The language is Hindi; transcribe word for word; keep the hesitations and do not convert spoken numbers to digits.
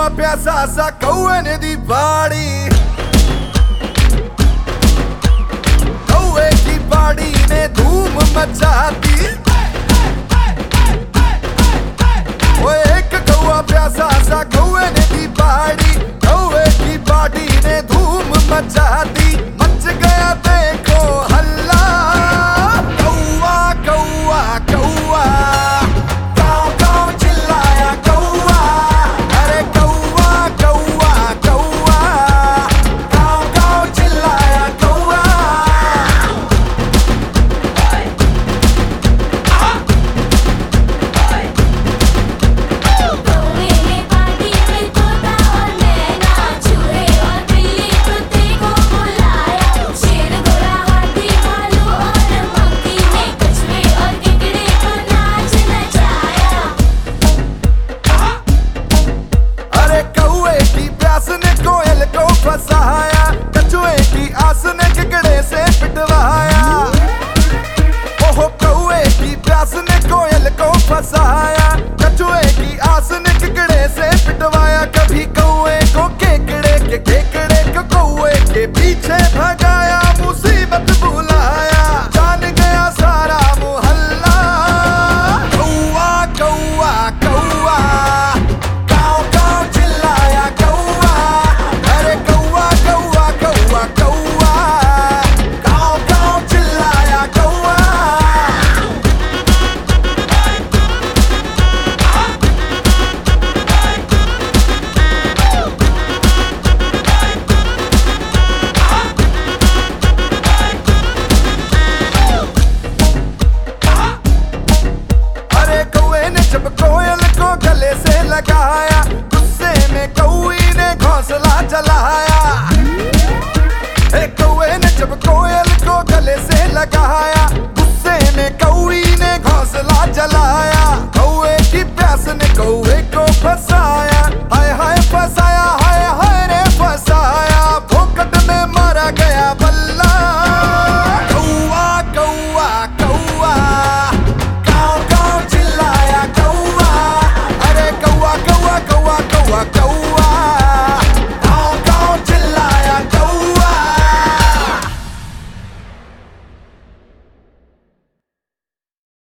प्यासा सा कौए ने दी बाड़ी, कौए की बाड़ी ने धूम मचा दी। वो एक कौआ प्यासा सा कौए ने दी बाड़ी, कौए की बाड़ी ने धूम मचा दी। मच गया देखो हल्ला, कौआ कौआ कौआ गाँव गाँव चिल्लाया कौआ। अरे कौआ कौआ कौआ गाँव गाँव चिल्लाया कौआ। कौवे ने पार्टी में तोता और मैना, चूहे और बिल्ली कुत्ते को बुलाया। शेर घोड़ा हाथी भालू और मंकी ने कछुए और केकड़े को नाच नचाया। अरे कौए की प्यास ने कोयल को फंसाया, कछुए की आस ने केकड़े से पिटवाया। ओहो कौए की प्यास ने कोयल को फंसाया, कछुए की आस ने केकड़े से पिटवाया। कभी कौए को केकड़े के केकड़े को कौए के पीछे भगाया, मुसीबत बुलाया। जान गया सारा मोहल्ला, कौआ कौआ कौआ गाँव गाँव चिल्लाया कौआ। अरे कौआ कौआ कौआ कौआ गाँव गाँव चिल्लाया कौआ। अरे कौए ने जब कोयल को गले से लगाया, गुस्से में कौई ने घोंसला जलाया। ए कौए ने जब कोयल को गले से लगाया, गुस्से में कौई ने घोंसला जलाया। कौए की प्यास ने कौए को फंसाया।